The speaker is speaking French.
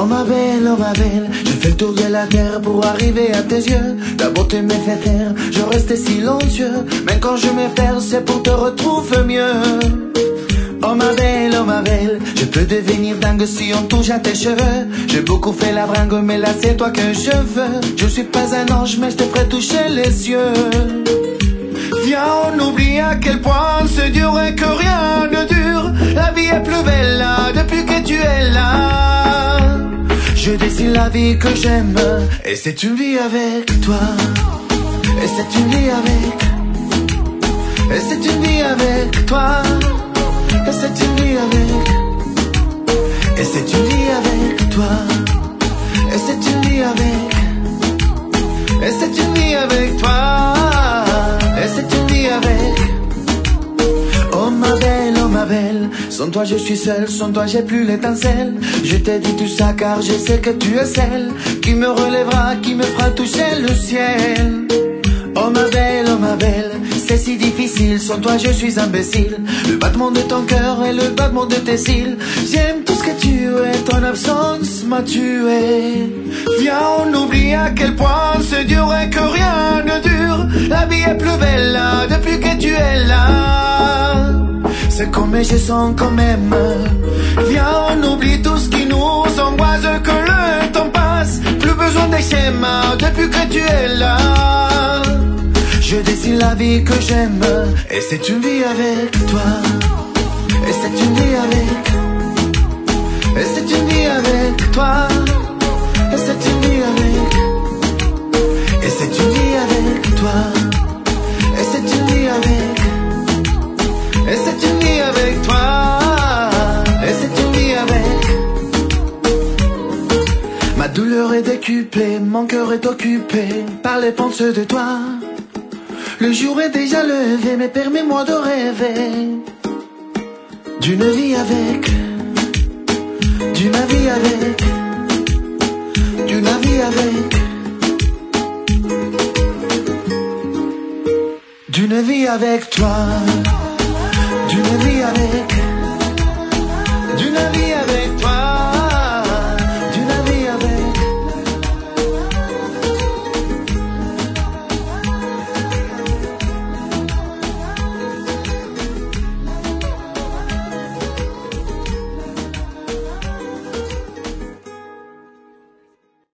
Oh ma belle, je fais le tour de la terre pour arriver à tes yeux. Ta beauté me fait taire, je restais silencieux. Même quand je me perds, c'est pour te retrouver mieux. Oh ma belle, je peux devenir dingue si on touche à tes cheveux. J'ai beaucoup fait la bringue, mais là c'est toi que je veux. Je suis pas un ange, mais je te ferai toucher les cieux. Viens, on oublie à quel point c'est dur et que rien ne dure. La vie est plus belle là, depuis que tu es là. Je dessine la vie que j'aime, et c'est une vie avec toi. Et c'est une vie avec. Et c'est une vie avec toi. Et c'est une vie avec. Et c'est une vie avec toi. Et c'est une vie avec. Et c'est une vie avec toi. Et c'est une vie avec. Oh ma belle, sans toi je suis seul, sans toi j'ai plus l'étincelle. Je t'ai dit tout ça car je sais que tu es celle qui me relèvera, qui me fera toucher le ciel. Oh ma belle, c'est si difficile, sans toi je suis imbécile. Le battement de ton cœur et le battement de tes cils. J'aime tout ce que tu es, ton absence m'a tué. Viens, on oublie à quel point c'est dur et que rien ne dure. La vie est plus belle là, depuis que tu es là. C'est comme je sens quand même. Viens, on oublie tout ce qui nous angoisse, que le temps passe. Plus besoin des schémas, depuis que tu es là. Je dessine la vie que j'aime, et c'est une vie avec toi. Et c'est une vie avec. Et c'est une vie avec toi. Et c'est une vie avec. Et c'est une vie avec toi. Et c'est une vie avec. Et c'est une vie avec toi. Et c'est une vie avec. Ma douleur est décuplée, mon cœur est occupé par les pensées de toi. Le jour est déjà levé, mais permets-moi de rêver d'une vie avec. D'une vie avec. D'une vie avec. D'une vie avec toi. D'une vie avec. D'une vie